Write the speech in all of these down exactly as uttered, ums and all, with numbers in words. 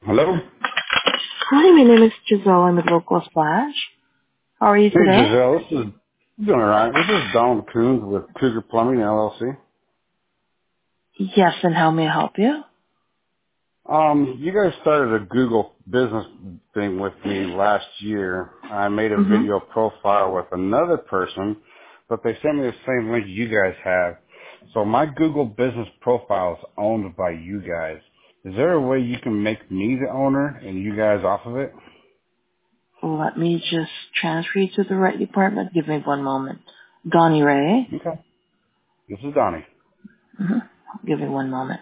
Hello? Hi, my name is Giselle. I'm with Local Splash. How are you Hey, today? Giselle. This is doing all right. This is Donald Coons with Cougar Plumbing, L L C. Yes, and how may I help you? Um, you guys started a Google business thing with me last year. I made a Mm-hmm. video profile with another person, but they sent me the same link you guys have. So my Google business profile is owned by you guys. Is there a way you can make me the owner and you guys off of it? Let me just transfer you to the right department. Give me one moment. Donnie Ray. Okay. This is Donnie. Mm-hmm. Give me one moment.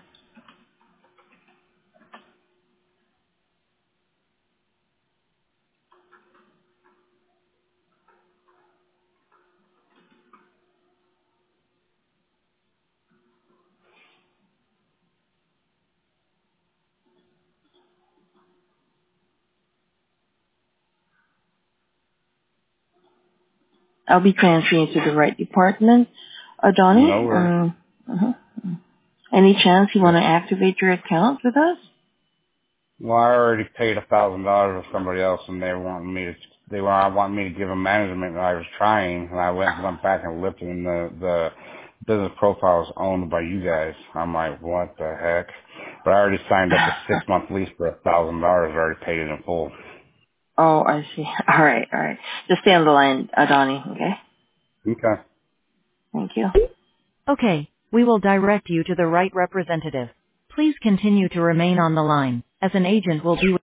I'll be transferring you to the right department. Uh, No Donnie, worries. um, uh any chance you want to activate your account with us? Well, I already paid a thousand dollars to somebody else, and they wanted me to. They were want me to give them management, and I was trying, and I went went back and looked, and the the business profile is owned by you guys. I'm like, what the heck? But I already signed up a six month lease for a thousand dollars. I already paid it in full. Oh, I see. All right, all right. Just stay on the line, uh, Donnie, okay? Okay. Thank you. Okay, we will direct you to the right representative. Please continue to remain on the line, as an agent will be